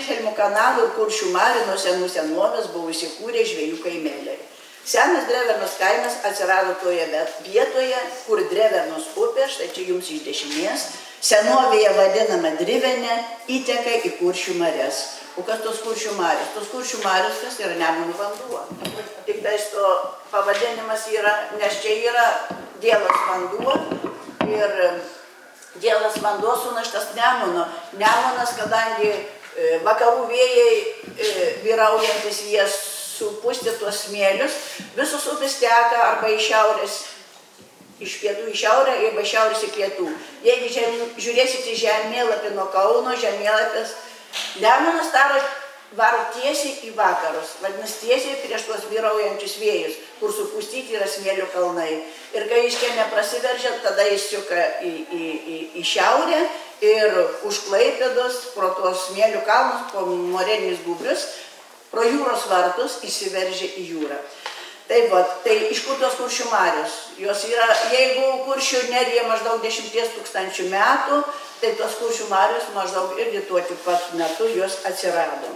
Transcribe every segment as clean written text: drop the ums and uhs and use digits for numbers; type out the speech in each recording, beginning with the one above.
Vilhelmo kanalo ir Kuršių marių nuo senų senovės buvo įsikūrę žvejų kaimeliai. Senas Drevernos kaimas atsirado toje vietoje, kur Drevernos upė, štai čia jums iš dešinės, senovėje vadinama Drivenė, įteka į Kuršių marias. O kas tos Kuršių marios? Tos Kuršių marios, kas yra Nemuno vanduo. Tik tais to pavadinimas yra, nes čia yra Dielas vanduo ir Dielas vanduo sunaštas Nemuno. Nemunas, kadangi vakarų vėjai vyraujantis jie supūsti tuos smėlius, visos upės teka arba iš šiaurės, iš pietų į šiaurę, arba iš šiaurės į pietų. Jeigu žiūrėsite žemėlapį nuo Kauno, žemėlapis, Nemunas varo tiesiai į vakarus, vadinasi tiesiai prieš tuos vyraujančius vėjus, kur supūstyti yra smėlio kalnai. Ir kai jis čia neprasiveržia, tada jis suka į šiaurę ir už Klaipėdos, pro tuos smėlių kalnus, po moreninius gūbrius, pro jūros vartus įsiveržia į jūrą. Tai va, tai iš kur tos Kuršių marios? Jos yra, jeigu Kuršių nerija maždaug 10 000 metų, tai tos Kuršių marios maždaug irgi tuo pat metu jos atsirado.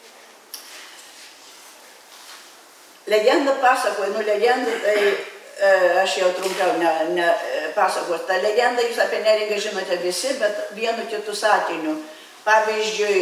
Legenda pasakoja, legendų, tai aš jau trumpiau pasakosiu. Ta legenda, jūs apie Neringą žinote visi, bet vienu kitu sakiniu. Pavyzdžiui,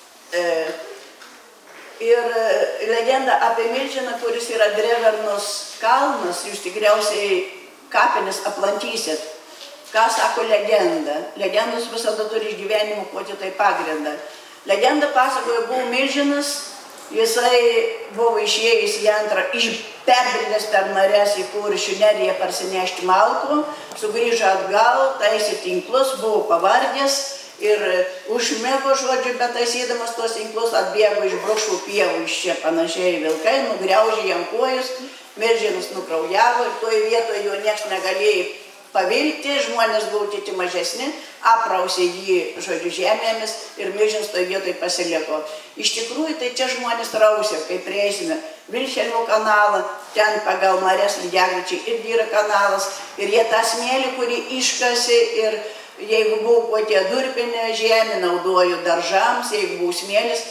ir legenda apie milžiną, kuris yra Drevernos kalnas, jūs tikriausiai kapines aplankysit. Ką sako legenda? Legendos visada turi išgyvenimo kokį tai pagrindą. Legenda pasakoja, buvo milžinas, jisai buvo išėjęs į antrą, perbridęs per marias į Kuršių neriją parsinešti malkų, sugrįžo atgal, taisė tinklus, buvo pavargęs ir užmiego, žodžiu, bet taisydamas tuos tinklus atbėgo iš Brukšų pievų, iš čia panašiai vilkai, nugriaužė jam kojus, milžinas nukraujavo ir toje vietoje jo nieks negalėjo pavilti, žmonės buvo kiti mažesni, aprausė jį, žodžiu, žemėmis ir milžinas toje vietoje pasiliko. Iš tikrųjų, tai čia žmonės rausė, kai prieisime Vilhelmo kanalą, ten pagal marias lygiagrečiai irgi yra kanalas ir jie tą smėlį, kurį iškasė ir jeigu buvo kokie durpinė žemė, naudojo daržams, jeigu buvo smėlis,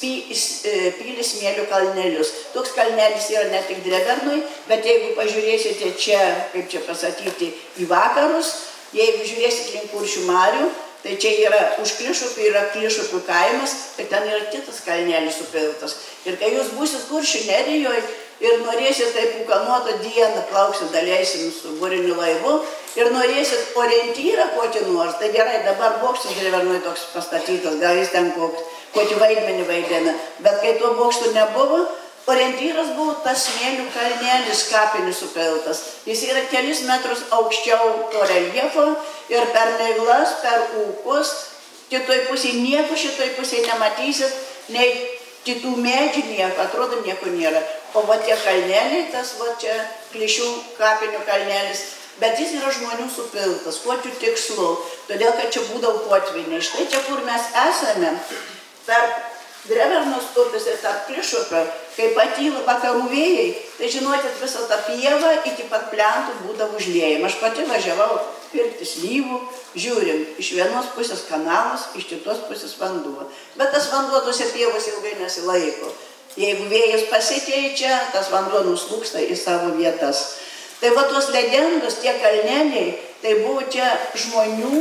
pylė smėlių kalnelius. Toks kalnelis yra ne tik Drevernui, bet jeigu pažiūrėsite čia, kaip čia pasakyti, į vakarus, jeigu žiūrėsite link Kuršių marių, tai čia yra už Klišupių, yra Klišupių kaimas, tai ten yra kitas kalnelis supiltas. Ir kai jūs būsit Kuršių nerijoje ir norėsit taip ūkanuotą dieną, plauksit, daleisim su buriniu laivu ir norėsit orientyrą kokį nors, tai gerai, dabar bokštas Drevernui toks pastatytas, gal jis ten kokį vaidmenį vaidina, bet kai tuo bokštu nebuvo, orientyras buvo tas smėlių kalnelis kapinis supiltas. Jis yra kelis metrus aukščiau to reljefo ir per miglas, per ūkus, kitoj pusėje nieko, šitoj pusėje nematysit, nei kitų medžių nieko, atrodo nieko nėra. O va tie kalneliai, tas va čia Klišių kapinių kalnelis, bet jis yra žmonių supiltas, kokiu tikslu, todėl kad čia būdavo potviniai. Štai čia, kur mes esame, tarp Drevernos upės ir tarp Klišupio, kai patyla vakarų vėjai, tai žinokit, visą tą pievą iki pat plentų būdavo užliejama. Aš pati važiavau pirkti slyvų, žiūrim, iš vienos pusės kanalas, iš kitos pusės vanduo. Bet tas vanduo tose pievose ilgai nesilaiko. Jeigu vėjas pasikeičia, tas vanduo nuslūksta į savo vietas. Tai va tos legendos, tie kalneliai, tai buvo čia žmonių.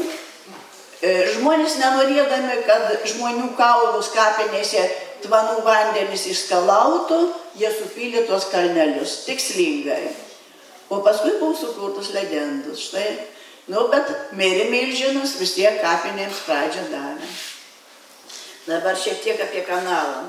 Žmonės nenorėdami, kad žmonių kaulus kapinėse tvanų vandenis išskalautų, jie supylė tuos kalnelius tikslingai. O paskui buvo sukurtos legendos. Štai, bet mirė milžinas, vis tiek kapinėms pradžią davė. Dabar šiek tiek apie kanalą.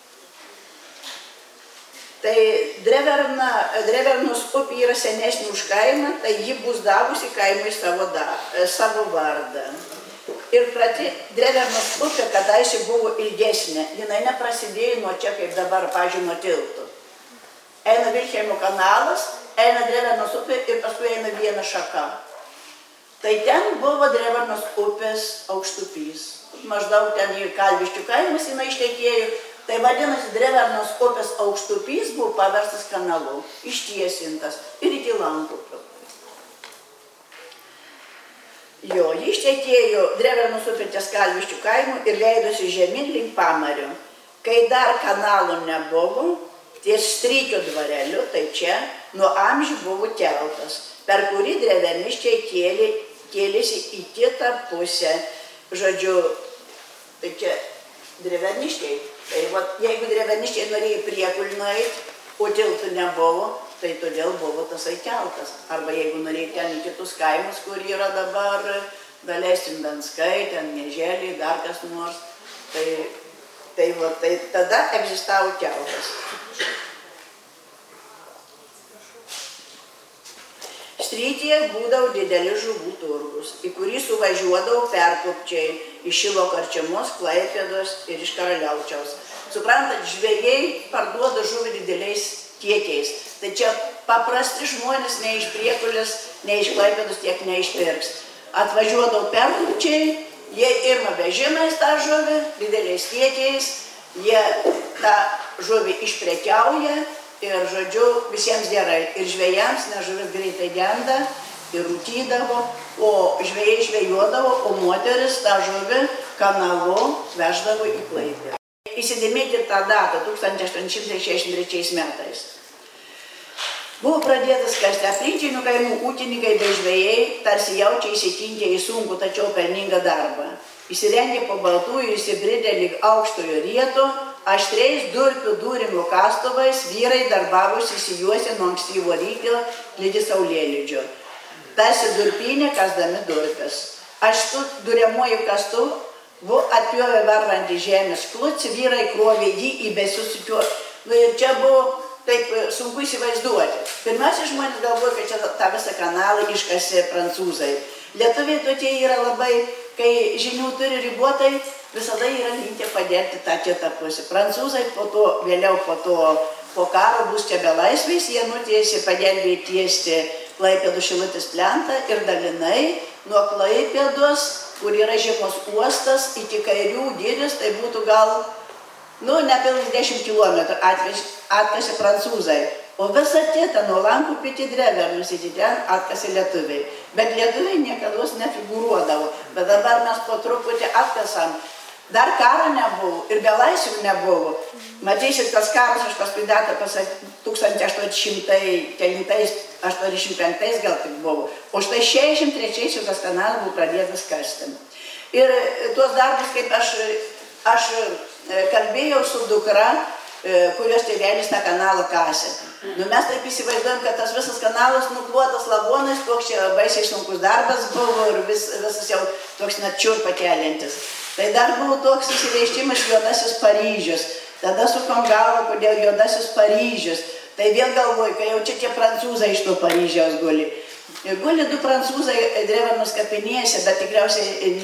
Tai Drevernos upė yra senesnė už kaimą, tai ji bus davusi kaimui savo vardą. Ir pati Drevernos upė kadaise buvo ilgesnė, jinai neprasidėjo nuo čia, kaip dabar, pavyzdžiui, nuo tiltų. Eina Vilhelmo kanalas, eina Drevernos upė ir paskui eina viena šaka. Tai ten buvo Drevernos upės aukštupys. Maždaug ten ir Kalviškių kaimas jinai ištekėjo. Tai vadinasi, Drevernos upės aukštupys buvo paverstas kanalu, ištiesintas ir iki Lankupio. Jo, ji ištekėjo Drevernus upė ties Kalviščių kaimų ir leidosi žemyn link Pamario. Kai dar kanalų nebuvo, ties Strykio dvareliu, tai čia nuo amžių buvo keltas, per kurį dreverniščiai kėlėsi į kitą pusę. Žodžiu, tai čia dreverniščiai. Tai jeigu dreverniščiai norėjo į Priekulį nueiti, o tiltų nebuvo, tai todėl buvo tasai keltas. Arba jeigu norėjo ten į kitus kaimus, kur yra dabar, daleiskim Benskai, ten Mieželį, dar kas nors, tai tada egzistavo keltas. Strytyje būdavo dideli žuvų turgus, į kurį suvažiuodavo perkopčiai iš Šilo Karčemos, Klaipėdos ir iš Karaliaučiaus. Suprantat, žvejai parduoda žuvį dideliais kiekiais. Tai čia paprasti žmonės ne iš Priekulės, ne iš Klaipėdos tiek neišpirks. Atvažiuodavo perkopčiai, jie irma vežimais tą žuvį, dideliais kiekiais, jie tą žuvį išprekiauja ir, žodžiu, visiems gerai. Ir žvejams, nes žuvis greitai genda ir rūtydavo, o žvejai žvejuodavo, o moteris tą žuvį kanalu veždavo į Klaipėdą. Įsidėmėti tą datą 1863 metais. Buvo pradėtas kasti aplinkinių kaimų ūkininkai bei žvejai, tarsi jaučia įsitinkę į sunkų, tačiau pelningą darbą. Įsirengė po baltųjų, įsibridę lyg aukštojo rieto, aštriais durpių dūrimų kastuvais vyrai darbavosi įsijuosę nuo ankstyvo ryto ligi saulėlydžio. Tarsi durpynė kasdami durpes. Aštu duriamuoju kastuvu atpjovė varvantį žemės klucį, vyrai krovė jį į besisukiu. Ir čia buvo taip sunku įsivaizduoti. Pirmiausia, žmonės galvoja, kad čia tą visą kanalą iškasė prancūzai. Lietuviai tokie yra labai, kai žinių turi ribotai, visada yra linkę padėti tą kitą pusę. Prancūzai vėliau po karo bus čia belaisviais, jie nutiesė pagelbėti tiesti Klaipėdos Šilutės plentą ir dalinai nuo Klaipėdos, kur yra žiemos uostas, iki Kairių girios, tai būtų gal nepilnai 10 kilometrų atkasė prancūzai. O visą kitą nuo Lankų iki Drevernus iki ten atkasė lietuviai. Bet lietuviai niekados nefigūruodavo. Bet dabar mes po truputį atkasam. Dar karo nebuvo ir belaisvių nebuvo. Matysit, tas karas, aš paskui datą pasakyti, 1885 gal tik buvo. O štai 63 tas kanalas buvo pradėtas kasti. Ir tuos darbus, kaip aš kalbėjau su dukra, kurios tėvelis tą kanalą kasė. Mes taip įsivaizduojam, kad tas visas kanalas nuklotas lavonais, toks čia baisiai sunkus darbas buvo ir visas jau toks net čiurpą keliantis. Tai dar buvo toks įsireiškimas Juodasis Paryžius. Tada sukom galvą, kodėl Juodasis Paryžius. Tai vėl galvoju, kai jau čia tie prancūzai iš to Paryžiaus guli. Guli du prancūzai Drevernos kapinėse, bet tikriausiai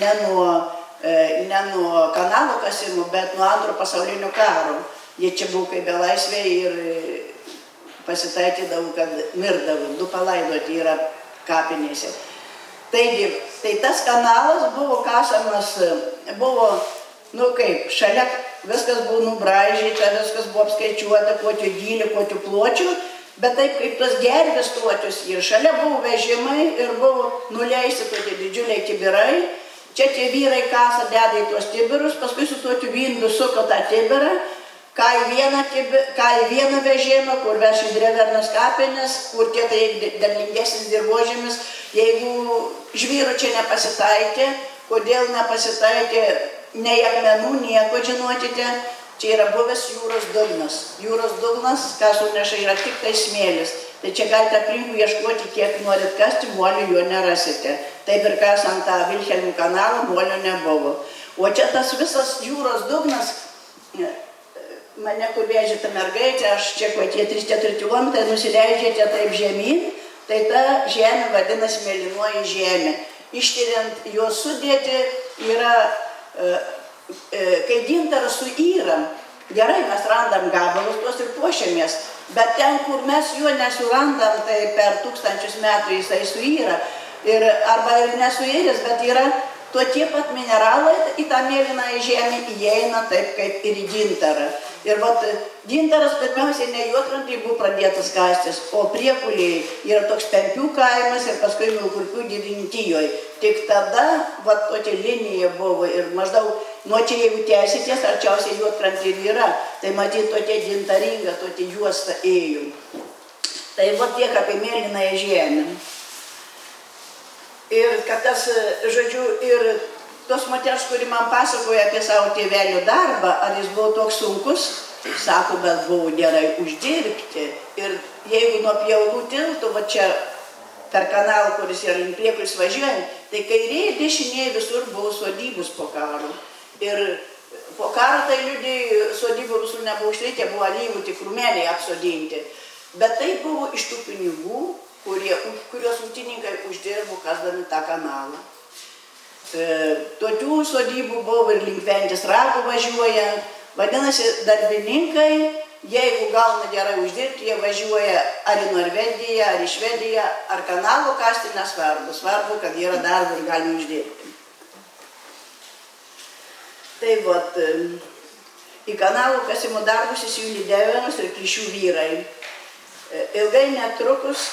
ne nuo kanalo kasimų, bet nuo Antro pasaulinio karo. Jie čia buvo kaip belaisviai ir pasitaikydavo, kad mirdavo. Du palaidoti yra kapinėse. Taigi, tai tas kanalas buvo kasamas, buvo, šalia viskas buvo nubraižyta, viskas buvo apskaičiuota, kokio gylio, kokio pločio, bet taip kaip tos gervės tokios ir šalia buvo vežimai ir buvo nuleisti tokie didžiuliai kibirai. Čia tie vyrai kasa, deda į tuos kibirus, paskui su tokiu vindu suko tą kibirą, ką į vieną vežimą, kur veš į Drevernos kapines, kur tai derlingesnis dirvožemis. Jeigu žvyro čia nepasitaikė, kodėl nepasitaikė nei akmenų, nieko, žinokite, čia yra buvęs jūros dugnas. Jūros dugnas, ką suneša, yra tik tai smėlis. Tai čia galite aplinkų ieškoti, kiek norit kasti, molio jo nerasite. Taip ir kasant tą Vilhelmų kanalą, molio nebuvo. O čia tas visas jūros dugnas, mane kur vežė ta mergaitė, aš čia kokie 3-4 kilometrai nusileidžiate taip žemyn, tai ta žemė vadinasi mėlynoji žemė. Ištyriant jos sudėti yra, kai gintaras suyra, gerai mes randam gabalus tuos ir puošiamės, bet ten, kur mes jo nesurandam, tai per 1000 metų jisai suyra. Arba ir nesuiręs, bet yra Tokie pat mineralai į tą mėlynąją žemę įeina taip kaip ir į gintarą. Ir vat gintaras pirmiausiai ne Juodkrantėj buvo pradėtas kastis, o Priekuliai yra toks Pempių kaimas ir paskui Milkurpių Girininkijoje. Tik tada vat tokia linija buvo ir maždaug nuo čia jeigu tęsitės, arčiausiai Juodkrantė ir yra, tai matyt tokia gintaringa, tokia juosta ėjo. Tai vat tiek apie mėlynąją žemę. Ir kad tas, žodžiu, ir tos moters, kuri man pasakoja apie savo tėvelio darbą, ar jis buvo toks sunkus, sako, bet buvo gerai uždirbti. Ir jeigu nuo Pjaulų tiltų, va čia per kanalą, kuris yra link Priekulis važiuojant, tai kairėje ir dešinėje visur buvo sodybos po karo. Ir po karo tai liudijai sodybų visur nebuvo išlikę, buvo alyvų tik krūmeliai apsodinti. Bet tai buvo iš tų pinigų, kurios ūkininkai uždirbo kasdami tą kanalą. Tokių sodybų buvo ir link Ventės rago važiuoja. Vadinasi, darbininkai, jeigu gauna gerai uždirbti, jie važiuoja ar į Norvegiją, ar į Švediją, ar kanalo kasti, nesvarbu. Svarbu, kad yra darbo ir galima uždirbti. Tai vat, į kanalo kasimo darbus įsijungė Devenos ir Klišių vyrai. Ilgai netrukus,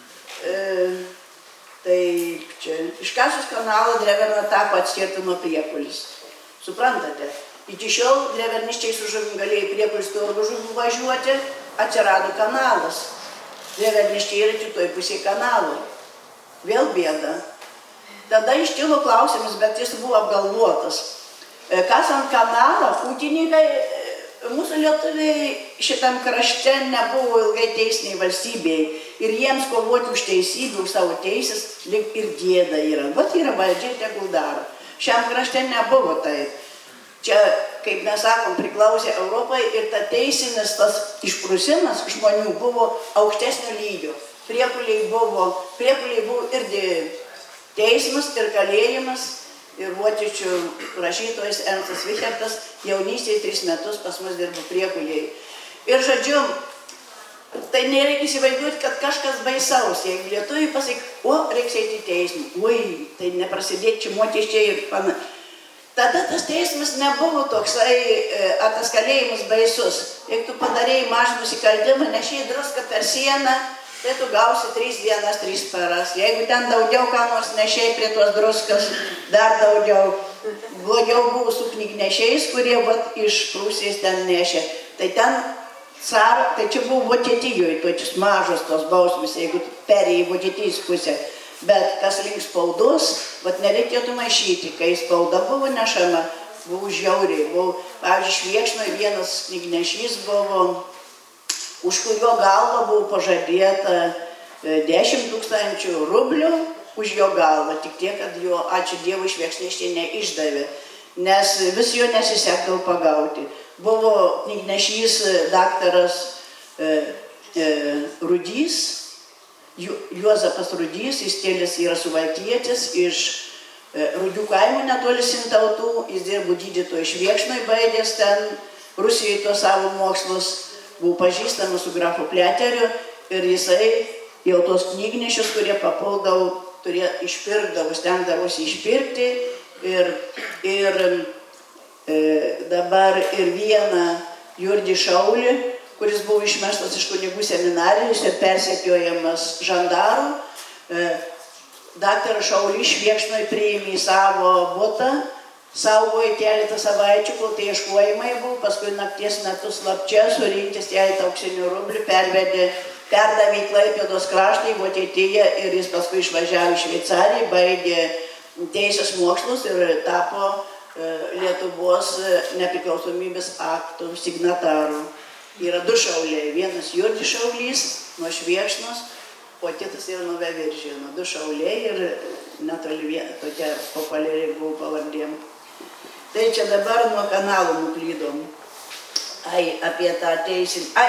tai čia iškasus kanalą Dreverna tapo atskirti nuo Priekulis. Suprantate, iki šiol dreverniščiai su žuvim galėjo Priekulis turgų žuvų važiuoti, atsirado kanalas. Dreverniščiai yra kitoj pusėje kanalo. Vėl bėda. Tada iškilo klausimas, bet jis buvo apgalvotas. Kasant kanalą, ūkininkai, mūsų lietuviai šitam krašte nebuvo ilgai teisiniai valstybei ir jiems kovoti už teisybę, už savo teisės, lyg ir gėda yra. Vat yra valdžia, tegul daro. Šiam krašte nebuvo taip. Čia, kaip mes sakom, priklausė Europai ir ta teisinis, tas išprusimas žmonių buvo aukštesnio lygio. Priekuliai buvo irgi teismas ir kalėjimas. Ir vokiečių rašytojas Ernstas Vichertas jaunystėje 3 metus pas mus dirbo Priekuliai. Ir žodžiu, tai nereikia įsivaizduoti, kad kažkas baisaus. Jeigu lietuviai pasakyk, reiks eiti į teismą. Tai neprasidėti čia mokesčiai ir panašiai. Tada tas teismas nebuvo toksai, ar tas kalėjimas baisus. Jeigu tu padarėjai mažą nusikaltimą, nešiai druską per sieną, tai tu gausi 3 dienas, 3 paras. Jeigu ten daugiau ką nors nešiai prie tos druskas, dar daugiau. Blogiau buvo su knygnešiais, kurie vat iš Prūsijos ten nešė. Tai ten tai čia buvo Vokietijoje, točios mažos tos bausmės, jeigu perėjai į Vokietijos pusę. Bet kas link spaudos, vat nereikėtų maišyti. Kai spauda buvo nešama, buvo žiauriai. Pavyzdžiui, Šviekšnoje vienas knygnešys buvo, už kurio galvą buvo pažadėta 10 000 rublių už jo galvą. Tik tiek, kad jo, ačiū Dievui, Šviekšneščiai neišdavė, nes vis jo nesisekdavo pagauti. Buvo knygnešys daktaras Rudys, Juozapas Rudys, jis kėlės yra suvaltietis iš Rudių kaimo netoli Sintautų, jis dirbo gydytoju Šviekšnoj, baigęs ten Rusijoje tuos savo mokslus. Buvo pažįstamas su grafu Pleteriu ir jisai jau tos knygnešius, kurie papuldavo, išpirkdavo, stengdavosi išpirkti ir dabar ir vieną Jurgį Šaulį, kuris buvo išmestas iš kunigų seminarijos ir persekiojamas žandarų. Daktaras Šaulį Šviekšnoj priėmė į savo butą, saugojo keletą savaičių, kol tai ieškojimai buvo, paskui nakties metu slapčia surinkęs keletą auksinių rublių, perdavė į Klaipėdos kraštą į Vokietiją ir jis paskui išvažiavo į Šveicariją, baigė teisės mokslus ir tapo Lietuvos nepriklausomybės aktų signataru. Yra 2 šauliai, vienas Jurgis Šaulys nuo Šviekšnos, o kitas yra nuo Veiviržėno. 2 šauliai ir netoli tokia populiari buvo pavardėm. Tai čia dabar nuo kanalų nuklydom. Apie tą teisinį.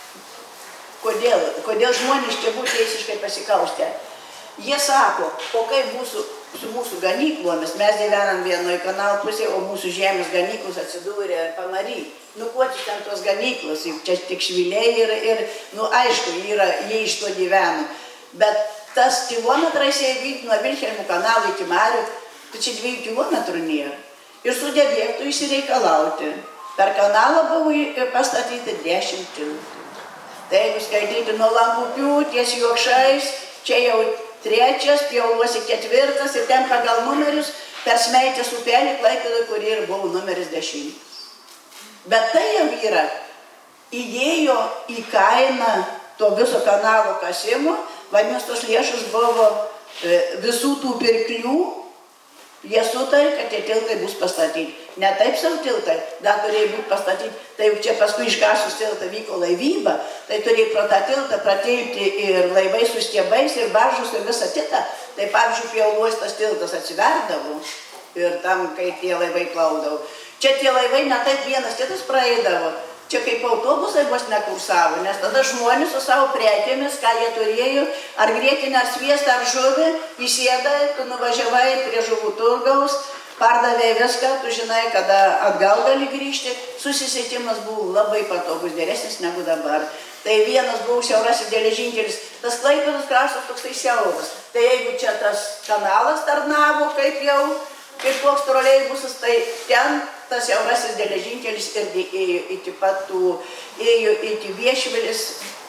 Kodėl žmonės čia buvo teisiškai pasikaustę? Jie sako, o kaip bus su mūsų ganyklomis, mes gyvenam vienoje kanalo pusėje, o mūsų žemės ganyklos atsidūrė Pamary. Kuo ten tos ganyklos, čia tik šviliai ir aišku, jie iš to gyvena. Bet tas kilometrais, jeigu nuo Vilhelmų kanalo iki Marių, tai čia 2 kilometrų nėra. Ir sugebėtų išsireikalauti. Per kanalą buvo pastatyti 10 tiltų. Tai jeigu skaityti nuo Lankupių ties Juokšais, čia jau 3, Pjauliuose 4 ir ten pagal numerius per Smeitės upelį Klaipėdoje, kuri ir buvo numeris 10. Bet tai jau yra, įėjo į kainą to viso kanalo kasimo, vadinasi, tos lėšos buvo visų tų pirklių, jie sutarė, kad tie tiltai bus pastatyti. Ne taip savo tiltai, dar turėjo būti pastatyti, tai čia paskui iškasus tiltą vyko laivyba, tai turėjo pro tą tiltą pratilpti ir laivai su stiebais, ir baržus, ir visą kitą. Tai pavyzdžiui, Pjauliuos tas tiltas atsiverdavo ir tam, kai tie laivai plaudavo. Čia tie laivai ne taip vienas kitas praeidavo. Čia kaip autobusai vos nekursavo, nes tada žmonės su savo prekėmis, ką jie turėjo, ar grietinę, ar sviestą, ar žuvį, įsėdai, tu nuvažiavai prie žuvų turgaus, pardavė viską, tu žinai, kada atgal gali grįžti, susisiekimas buvo labai patogus, geresnis negu dabar. Tai vienas buvo siaurasis geležinkelis, tas Klaipėdos kraštas toksai siauras. Tai jeigu čia tas kanalas tarnavo, kaip koks troleibusas, tai ten tas siaurasis geležinkelis irgi ėjo iki patų, ėjo iki Viešvilis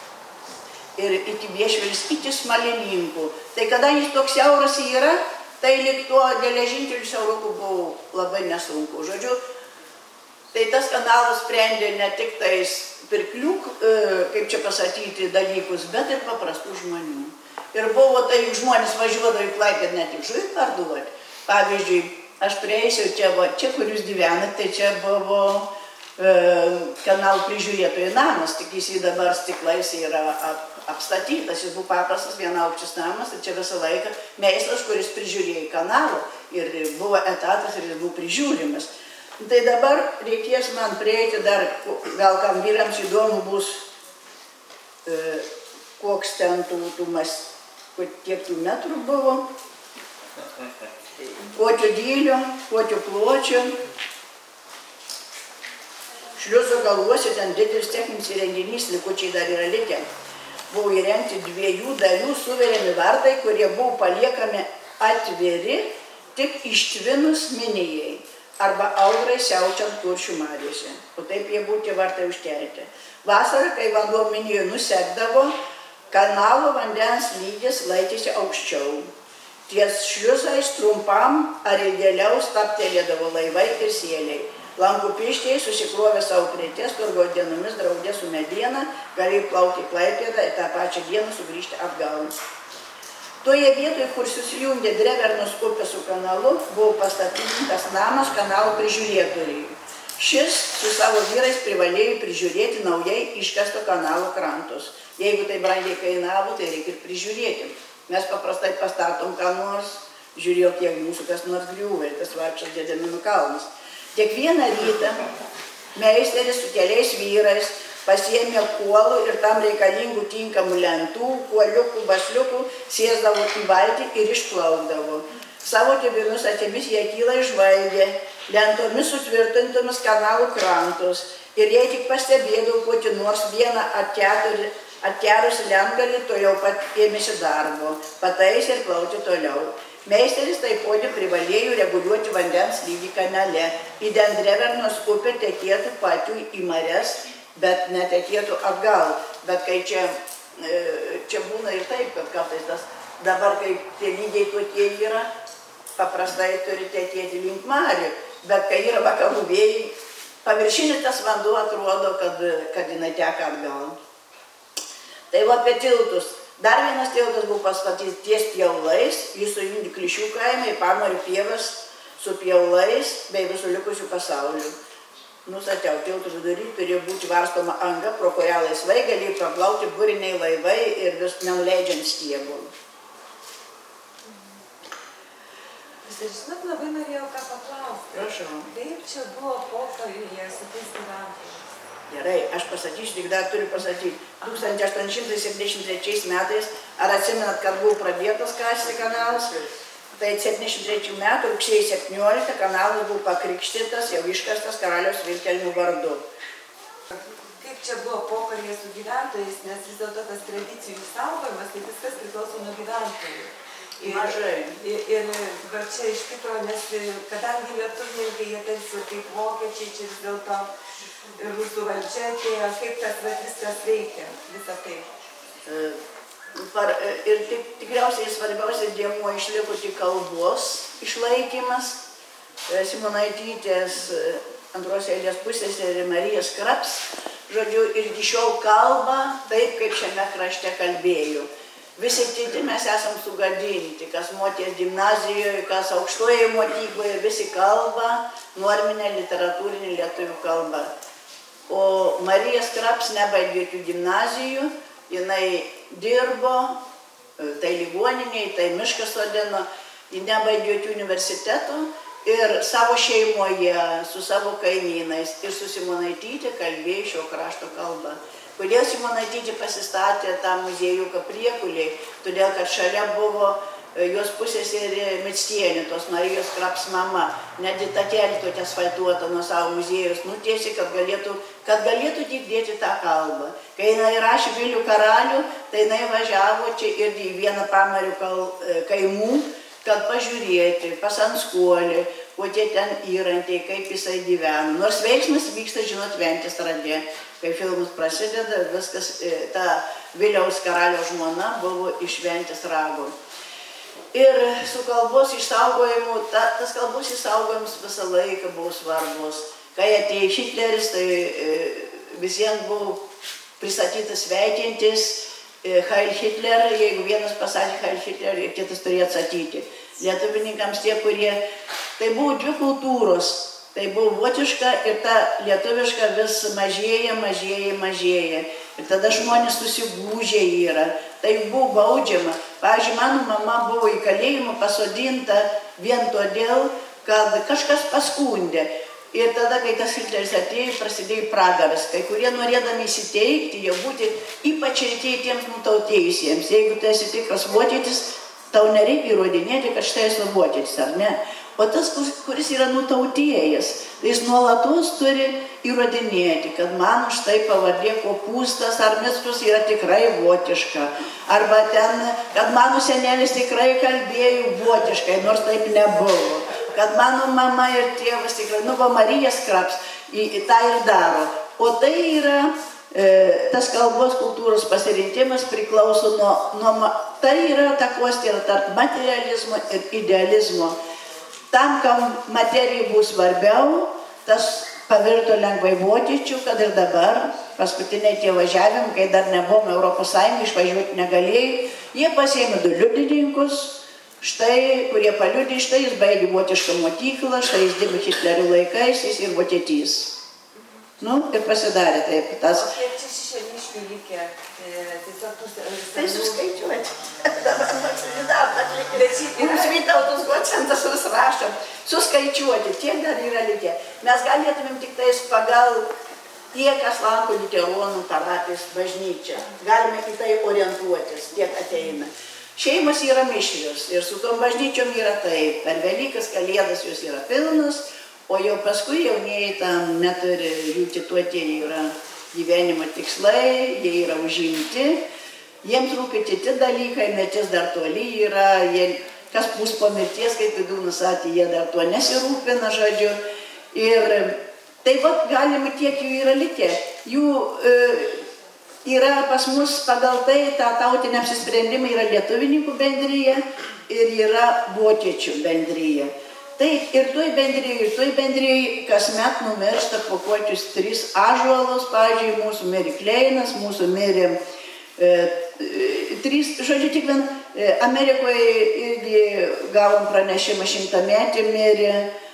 ir iki Smalininkų. Tai kadangi jis toks siauras yra, tai lyg tuo geležinkeliu siauruku buvo labai nesunku. Žodžiu, tai tas kanalas sprendė ne tik tais pirklių, kaip čia pasakyti, dalykus, bet ir paprastų žmonių. Ir buvo tai, žmonės važiuodavo į Klaipėdą ne tik žuvį parduoti. Pavyzdžiui, aš prieisiu čia, kur jūs gyvenat, tai čia buvo kanalų prižiūrėtojų namas, tik jis dabar stiklais yra apstatytas, jis buvo paprastas vienaukštis namas, ir čia visą laiką meistras, kuris prižiūrėjo kanalą, ir buvo etatas, ir jis buvo prižiūrimas. Tai dabar reikės man prieiti dar, gal kam vyrams įdomu bus, koks ten kiek tų metrų buvo, kokio gylio, kokio pločio. Šliuzo galuose ten didelis techninis įrenginys, likučiai dar yra likę. Buvo įrengti 2 dalių suveriami vartai, kurie buvo paliekami atviri tik ištvinus minijai arba audrai siaučiant Kuršių mariose. O taip jie buvo tie vartai užkelti. Vasarą, kai vanduo minijoje nusekdavo, kanalo vandens lygis laikėsi aukščiau. Ties šliuzais trumpam ar ilgėliau staptelėdavo laivai ir sieliai. Lankupiškiai susikrovė savo prekes, turgaus dienomis draugė su mediena, galėjo plaukti Klaipėdą ir tą pačią dieną sugrįžti atgal. Toje vietoje, kur susijungė Drevernos upė su kanalu, buvo pastatytas namas kanalo prižiūrėtojui. Šis su savo vyrais privalėjo prižiūrėti naujai iškasto kanalo krantus. Jeigu tai brangiai kainavo, tai reikia ir prižiūrėti. Mes paprastai pastatom ką nors, žiūrėjau, kiek mūsų kas nors griūva, ir tas vargšas Gedimino kalnas. Kiekvieną rytą meisteris su keliais vyrais pasiėmė kuolų ir tam reikalingų tinkamų lentų, kuoliukų, basliukų, sėsdavo į valtį ir išplaukdavo. Savo kibinus akimis jie kyla išžvalgė, lentomis sutvirtintomis kanalų krantus, ir jei tik pastebėdavo kokį nors vieną atkerusi lentgalį, to jau pat ėmėsi darbo, pataisė ir plaukė toliau. Meisteris taipogi privalėjo reguliuoti vandens lygį kanale. Įdien Drevernos upė tekėtų patiui į marias, bet netekėtų atgal. Bet kai čia būna ir taip, kad kartais tas dabar, kai tie lygiai tokie yra, paprastai turi tekėti link marių. Bet kai yra vakarų vėjai, paviršinis tas vanduo atrodo, kad jinai teka atgal. Tai va apie tiltus. Dar vienas tiltas buvo pastatytas ties Pjaulais, jis sujungė Klišių kaimą į Pamarių pievas su Pjaulais bei visų likusių pasaulių. Nusakiau, tiltų vidury turėjo būti varstoma anga, pro kurią laisvai galėjo praplaukti buriniai laivai ir vis nenuleidžiant stiebų. Jūs žinot, labai norėjau ką paklausti. Prašau. Kaip čia buvo pokaryje su tais gyventojais? Gerai, aš pasakysiu, tik dar turiu pasakyti. 1873 metais, ar atsimenat, kad buvo pradėtas kasyti kanalas, tai 73 metų, rugsėjo 17 kanalas buvo pakrikštytas, jau iškastas karaliaus Vilhelmų vardu. Kaip čia buvo pokaryje su gyventojais, nes vis dėlto tas tradicijų saugojimas, tai viskas priklauso nuo gyventojų. Mažai. Ir va čia iš tikro, nes kadangi lietuvininkai, jie tarsi kaip vokiečiai, čia vis dėlto rusų valdžia atėjo, kaip tas viskas veikia, visą tai. Ir tikriausiai svarbiausias dėmuo išliko tik kalbos išlaikymas. Simonaitytės antros eilės pusseserė Marija Skraps, žodžiu, ir iki šiol kalba taip, kaip šiame krašte kalbėjo. Visi kiti mes esam sugadinti, kas moties gimnazijoje, kas aukštoje mokykloje, visi kalba norminę literatūrinę lietuvių kalbą. O Marija Skraps nebaigė jokių gimnazijų, jinai dirbo, tai ligoninėje, tai mišką sodino, ji nebaigė jokių universitetų ir savo šeimoje, su savo kaimynais ir su Simonaityte kalbėjo šio krašto kalbą. Kodėl Simonaitytė pasistatė tą muziejuką Priekuliai? Todėl, kad šalia buvo jos pusseserė Mickienė, tos Marijos Skraps mama. Netgi takelį tokia asfaltuota nuo savo muziejus nutiesė, kad galėtų tik dėti tą kalbą. Kai jinai rašė Vilių karalių, tai jinai važiavo čia irgi į vieną Pamarių kaimų, kad pažiūrėti, pasanskuolį, kokie ten įrankiai, kaip jisai gyvena. Nors veiksmas vyksta, žinot, Ventės rage. Kai filmas prasideda, viskas, ta Viliaus karalio žmona buvo iš Ventės rago. Ir su kalbos išsaugojimu, tas kalbos išsaugojimas visą laiką buvo svarbus. Kai atėjo Hitleris, tai visiems buvo pristatytas sveikintis Heil Hitler, jeigu vienas pasakė Heil Hitler, kitas turėjo atsakyti. Lietuvininkams tie, kurie... Tai buvo dvi kultūros. Tai buvo vokiška ir ta lietuviška vis mažėja. Ir tada žmonės susigūžę yra. Tai buvo baudžiama. Pavyzdžiui, mano mama buvo į kalėjimą pasodinta vien todėl, kad kažkas paskundė. Ir tada, kai tas Hitleris atėjo, prasidėjo pragaras. Kai kurie norėdami įsiteikti, jie būti ypač reikėjo tiems nutautėjusiems. Jeigu tu esi tikras vokietis, tau nereikia įrodinėti, kad štai esi vokietis, ar ne? O tas, kuris yra nutautėjęs, jis nuolatos turi įrodinėti, kad mano štai pavardė Kopūstas ar Mickus yra tikrai vokiška. Arba ten, kad mano senelis tikrai kalbėjo vokiškai, nors taip nebuvo. Kad mano mama ir tėvas tikrai, va Marija Skraps tą ir daro. O tai yra, tas kalbos kultūros pasirinkimas priklauso nuo tai yra takoskyra tarp materializmo ir idealizmo. Tam, kam materija buvo svarbiau, tas pavirto lengvai vokiečių, kad ir dabar, paskutiniai tie važiavimai, kai dar nebuvom Europos Sąjungai, išvažiuoti negalėjai, jie pasiėmė 2 liudininkus, štai, kurie paliudė, štai jis baigė vokišką mokyklą, štai jis dirbo Hitlerio laikais, jis ir vokietys. Nu, ir pasidarė taip. Tas... O kiek čia šešėliškių likė? Tai suskaičiuoti. Mums Vytautas Gocentas vis rašo. Suskaičiuoti, tiek dar yra likę. Mes galėtumėm tik tais pagal tie, kas lanko liuteronų parapijos bažnyčią. Galime į tai orientuotis, tiek ateina. Šeimos yra mišrios ir su tom bažnyčiom yra taip. Per Velykas, Kalėdas jos yra pilnas, o jau paskui jaunieji tam neturi, jų tituotieji yra gyvenimo tikslai, jie yra užimti, jiems rūpi kiti dalykai, mirtis dar toli yra, kas bus po mirties, kaip Vidūnas sakė, jie dar tuo nesirūpina, žodžiu. Ir taip pat galima tiek jų yra likę. Jų yra pas mus pagal tai, tą tautinę apsisprendimą yra lietuvininkų bendryje ir yra vokiečių bendryje. Taip, ir toj bendrijai kasmet numiršta po kokius 3 ąžuolus, pavyzdžiui, mūsų mirė Kleinas, mūsų mirė 3, žodžiu, tik vien Amerikoje irgi gavom pranešimą 100-metį mirė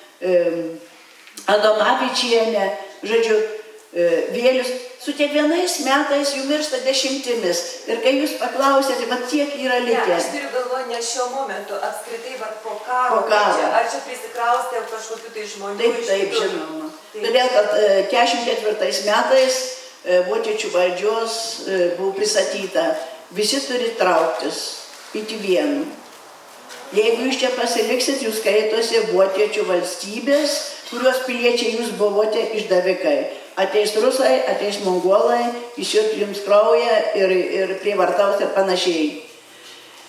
Adomavičienė, žodžiu, Vėlius. Su kiekvienais metais jų miršta 10-timis. Ir kai jūs paklausėte, bet tiek yra likę. Aš turiu galvoje, ne šiuo momentu, apskritai, po karo. Ar čia prisikraustė kažkokių tai žmonių? Taip, žinoma. Todėl, kad 44 metais vokiečių valdžios buvo pristatyta, visi turi trauktis iki vieno. Jeigu jūs čia pasiliksit, jūs skaitosi vokiečių valstybės, kurios piliečiai jūs buvote išdavikai. Ateis rusai, ateis mongolai, išsiurbs jums kraują ir prievartaus ir panašiai.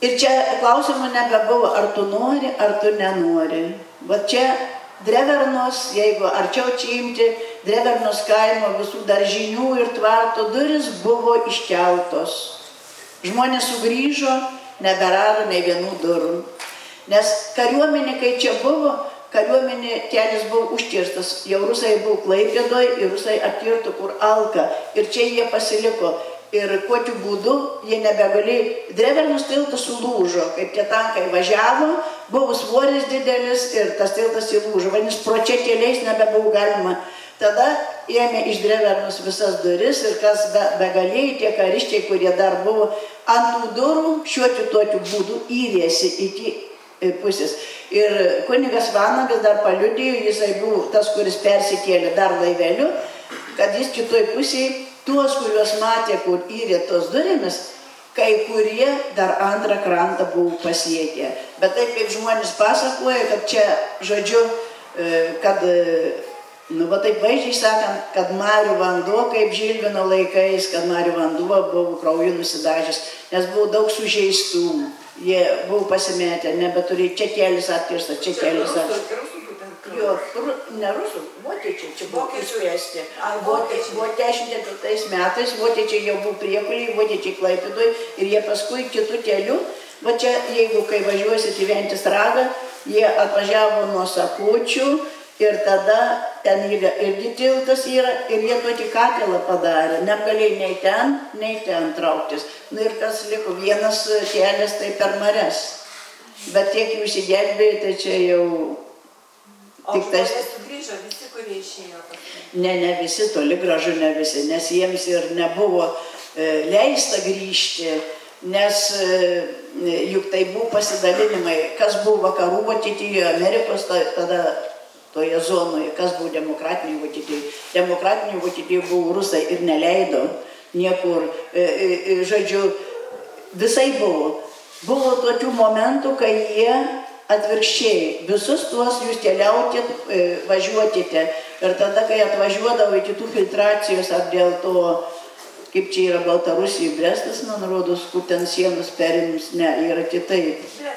Ir čia klausimų nebebuvo, ar tu nori, ar tu nenori. Va čia Drevernos, jeigu arčiau čia imti, Drevernos kaimo visų daržinių ir tvarto duris buvo iškeltos. Žmonės sugrįžo, neberado nei vienų durų. Nes kariuomenė, kai čia buvo, kariuomenė kelias buvo užkirstas. Jau rusai buvo Klaipėdoj ir rusai atkirto kur Alka. Ir čia jie pasiliko. Ir kokiu būdu jie nebegalėjo. Drevernos tiltas sulūžo, kaip tie tankai važiavo, buvo svoris didelis ir tas tiltas įlūžo. Vadinasi, pro čia keliais nebebuvo galima. Tada ėmė iš Drevernos visas duris ir kas begalėjai, tie kariščiai, kurie dar buvo ant tų durų, šiokiu tokiu būdu įrėsi iki pusės. Ir kunigas Vanagas dar paliudijo, jisai buvo tas, kuris persikėlė dar laiveliu, kad jis kitoj pusėje tuos, kuriuos matė, kur įrė tos durimis, kai kurie dar antrą krantą buvo pasiekę. Bet taip kaip žmonės pasakoja, kad čia, žodžiu, kad, va taip vaizdžiai sakant, kad marių vanduo, kaip Žilvino laikais, kad marių vanduo buvo krauju nusidažęs, nes buvo daug sužeistų, jie buvo pasimetę, nebeturėjo, čia kelias atkirstas, čia kelias atkirstas. Jo, ne rusų, vokiečiai čia buvo išspręsti. Buvo 14 metais, vokiečiai jau buvo Priekuliai, vokiečiai Klaipėdoj ir jie paskui kitų kelių, va čia, jeigu kai važiuosit į Ventės ragą, jie atvažiavo nuo Sakučių ir tada ten irgi tiltas yra ir jie tokį katilą padarė, negalėjo nei ten trauktis. Nu ir kas liko, vienas kelias tai per marias. Bet tiek jų įsigelbėjo, tai čia jau... O žmonės sugrįžo visi, kurie išėjo? Ne visi, toli gražu ne visi, nes jiems ir nebuvo leista grįžti, nes juk tai buvo pasidalinimai, kas buvo vakarų Vokietijoje, Amerikos tada toje zonoje, kas buvo demokratinėje Vokietijoje. Demokratinėje Vokietijoje buvo rusai ir neleido niekur, žodžiu, visai buvo. Buvo tokių momentų, kai jie atvirkščiai, visus tuos jūs keliaukit, važiuokite. Ir tada, kai atvažiuodavo iki tų filtracijos ar dėl to, kaip čia yra Baltarusija, Brestas, man rodos, kur ten sienos perims, ne, yra kitaip.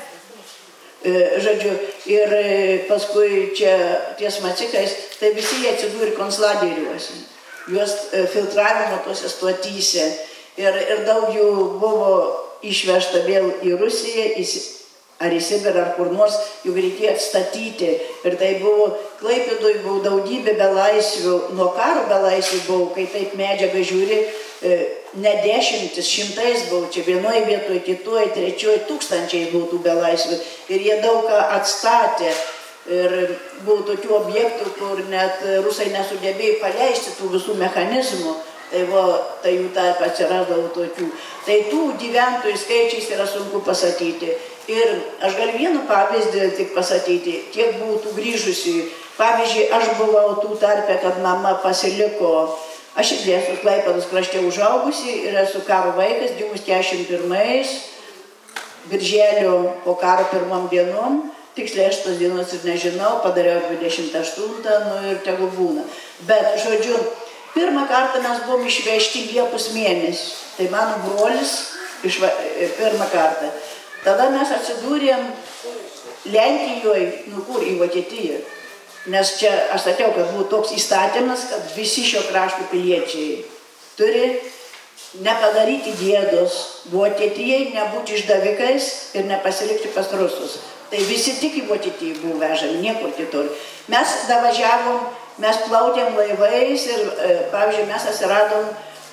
Žodžiu, ir paskui čia ties Macikais, tai visi jie atsidūrė konclageriuose. Juos filtravimo tose stotyse. Ir daug jų buvo išvežta vėl į Rusiją, ar į Sibirą, ar kur nors, juk reikėjo atstatyti. Ir tai buvo, Klaipėdoj buvo daugybė belaisvių, nuo karo belaisvių buvo, kai taip medžiagą žiūri, ne dešimtis, šimtais buvo, čia vienoje vietoje, kitoje, trečioje, tūkstančiai buvo tų belaisvių. Ir jie daug ką atstatė. Ir buvo tokių objektų, kur net rusai nesugebėjo paleisti tų visų mechanizmų. Tai jų tarp atsirasdavo tokių. Tai tų gyventojų skaičiais yra sunku pasakyti. Ir aš galiu vieną pavyzdį tik pasakyti, kiek buvo tų grįžusių. Pavyzdžiui, aš buvau tų tarpe, kad mama pasiliko. Aš irgi esu Klaipėdos krašte užaugusi ir esu karo vaikas, gimus 41 birželio po karo pirmom dienom. Tiksliai aš tos dienos ir nežinau, padariau 28, nu ir tegu būna. Bet, žodžiu, pirmą kartą mes buvom išvežti Liepos mėnesį. Tai mano brolis pirmą kartą. Tada mes atsidūrėm Lenkijoje, nu kur, į Vokietiją. Nes čia, aš sakiau, kad buvo toks įstatymas, kad visi šio krašto piliečiai turi nepadaryti gėdos Vokietijai, nebūti išdavikais ir nepasilikti pas rusus. Tai visi tik į Vokietiją buvo vežami, niekur kitur. Mes davažiavom, mes plautėm laivais ir, pavyzdžiui, mes atsiradom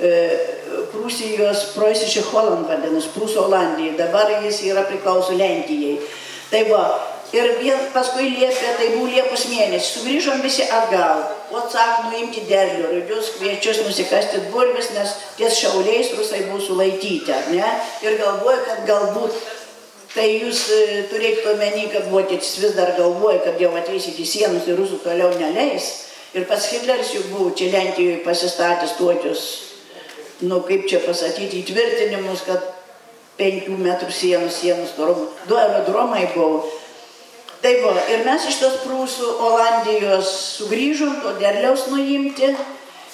Prūsijos Preußische Holland vadinasi, Prūsų Olandijai. Dabar jis yra priklauso Lenkijai. Tai va, ir paskui liepė, tai buvo Liepos mėnesį. Sugrįžom visi atgal. O sak, nuimti derlių, rugius, kviečius, nusikasti bulves, nes ties Šiauliais rusai buvo sulaikyti, ne? Ir galvoja, kad galbūt, tai jūs turėkite omeny, kad vokietis vis dar galvoja, kad jau ateis iki sienos ir rusų toliau neleis. Ir pats Hitleris juk buvo čia Lenkijoje pasistatęs tokius, nu kaip čia pasakyti, įtvirtinimus, kad 5 metrų sienos, du aerodromai buvo. Tai buvo, ir mes iš tos Prūsų Olandijos sugrįžom, to derliaus nuimti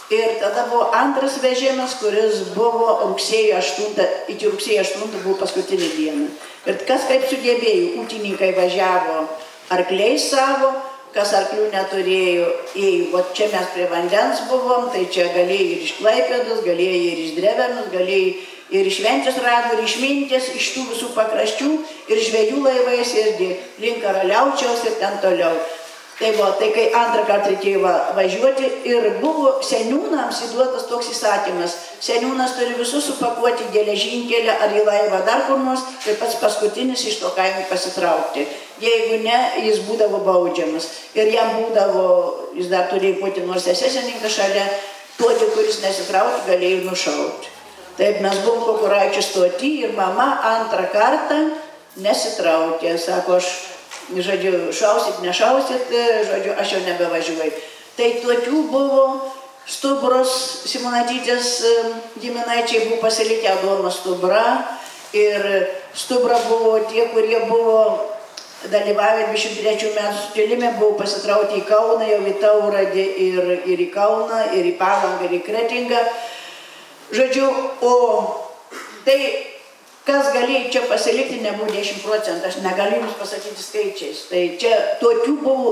Ir tada buvo antras vežimas, kuris buvo iki rugsėjo 8 buvo paskutinė diena. Ir kas kaip sugebėjo, ūkininkai važiavo arkliais savo, kas arklių neturėjo, ėjo, čia mes prie vandens buvom, tai čia galėjo ir iš Klaipėdos, galėjo ir iš Drevernos, galėjo ir iš Ventės rago, ir iš Mintės, iš tų visų pakraščių, ir žvejų laivais, irgi link Karaliaučiaus ir ten toliau. Tai kai antrą kartą reikėjo važiuoti ir buvo seniūnams įduotas toks įsakymas. Seniūnas turi visus supakuoti geležinkelį ar į laivą dar kur nors ir pats paskutinis iš to kaimo pasitraukti. Jeigu ne, jis būdavo baudžiamas. Ir jam būdavo, jis dar turėjo būti nors esesininkas šalia, tuoti, kuris nesitraukti, galėjo nušauti. Taip mes buvom Kukuraičių stoti ir mama antrą kartą nesitraukė. Sako, žodžiu, šausit, nešausit, žodžiu, aš jau nebevažiuoju. Tai tokių buvo Stubros, Simonaitytės giminaičiai buvo pasilikę Adomas Stubra ir Stubra buvo tie, kurie buvo dalyvavę 23 metų sukilime, buvo pasitraukti į Kauną, jau į Tauragę ir į Kauną, ir į Palangą, ir į Kretingą. Žodžiu, o tai kas galėjo čia pasilikti, nebuvo 10%, aš negaliu jums pasakyti skaičiais. Tai čia tokių buvo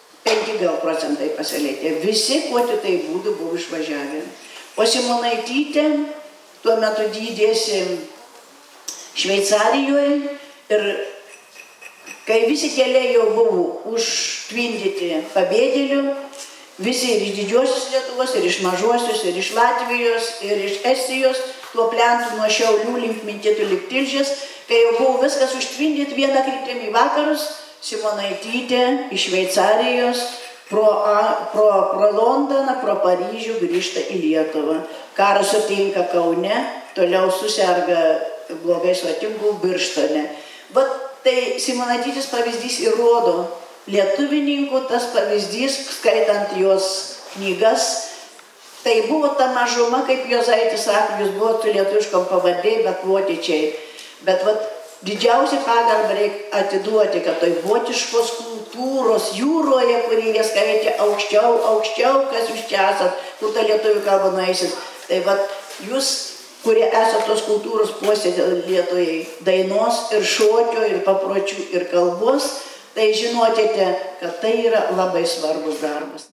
5% pasilikę. Visi, kuo tai būdų, buvo išvažiavę. O Simonaitytė tuo metu gydėsi Šveicarijoje ir kai visi keliai jau buvo užtvindyti pabėgėlių, visi ir iš didžiosios Lietuvos, ir iš mažosios, ir iš Latvijos, ir iš Estijos, tuo plentu nuo Šiaulių link Mintytų link Tilžės, kai jau buvo viskas užtvindyti vieną kryptimį į vakarus, Simonaitytė iš Šveicarijos pro Londoną, pro Paryžių grįžta į Lietuvą. Karas sutinka Kaune, toliau suserga blogai svetingų Birštone. Bet tai Simonaitytės pavyzdys įrodo lietuvininkų, tas pavyzdys, skaitant jos knygas. Tai buvo ta mažuma, kaip Juozaitis sako, jūs buvote lietuviškom pavardė, bet vokiečiai. Bet didžiausią pagarbą reikia atiduoti, kad tai vokiškos kultūros jūroje, kurį jie skaitė aukščiau, kas jūs čia esat, kur ta lietuvių kalba nueisit. Tai jūs, kurie esat tos kultūros puoselėtojai, dainos ir šokio, ir papročių, ir kalbos, tai žinokite, kad tai yra labai svarbus darbas.